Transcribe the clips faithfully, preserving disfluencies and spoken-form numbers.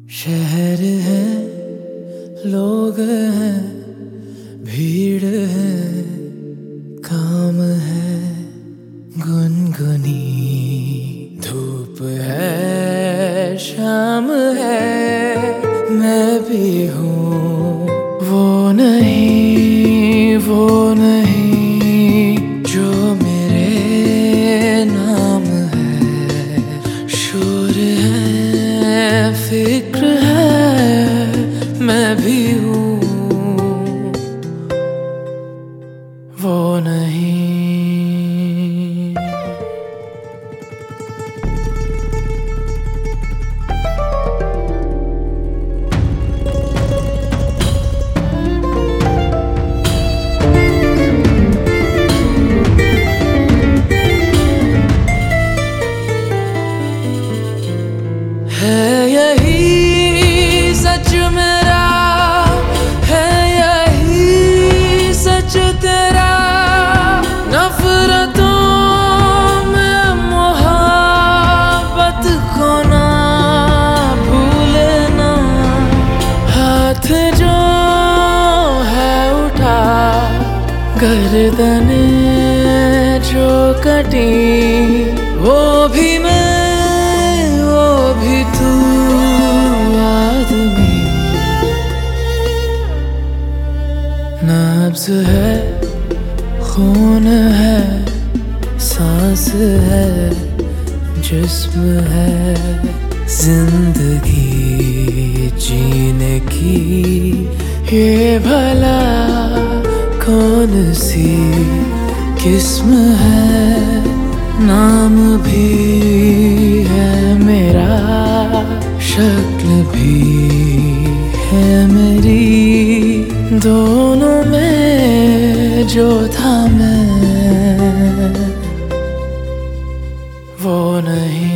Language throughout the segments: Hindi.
शहर है, लोग हैं, भीड़ है, काम है, गुनगुनी धूप है, शाम है, मैं भी हूँ वो नहीं, वो नहीं जो मेरे नाम है। शोर है, फिक्र है, मैं भी हूँ वो नहीं। है यही सच मेरा, है यही सच तेरा, नफरतों में मोहब्बत को ना भूलना। हाथ जो है उठा, गर्दन जो कटी, वो भी मैं, वो भी तू आदमी। नब्ज़ है, खून है, सांस है, जिस्म है, जिंदगी जीने की ये भला कौन सी किस्म है। नाम भी है मेरा, शक्ल भी है मेरी, दोनों में जो था मैं वो नहीं।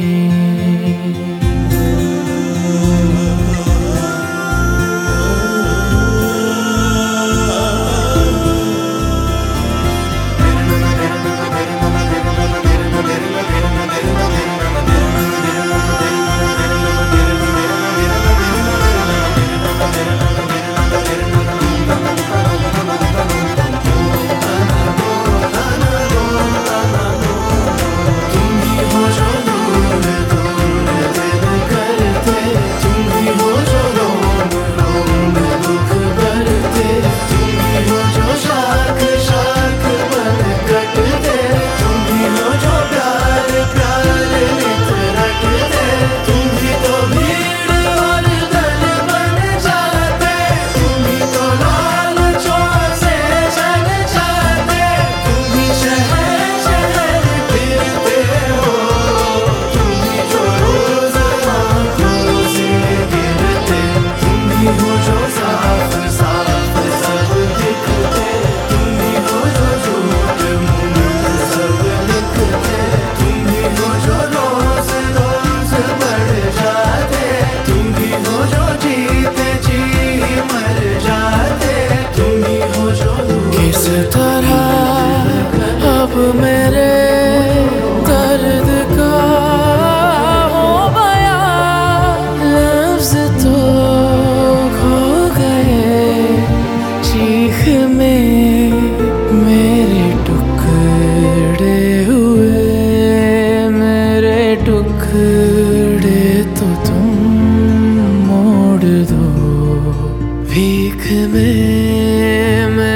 किस तरह अब मेरे दर्द का हो गया, लफ्ज़ तो खो गए चीख में, मेरे टुकड़े हुए, मेरे टुकड़े तो तुम मोड़ दो। भीख में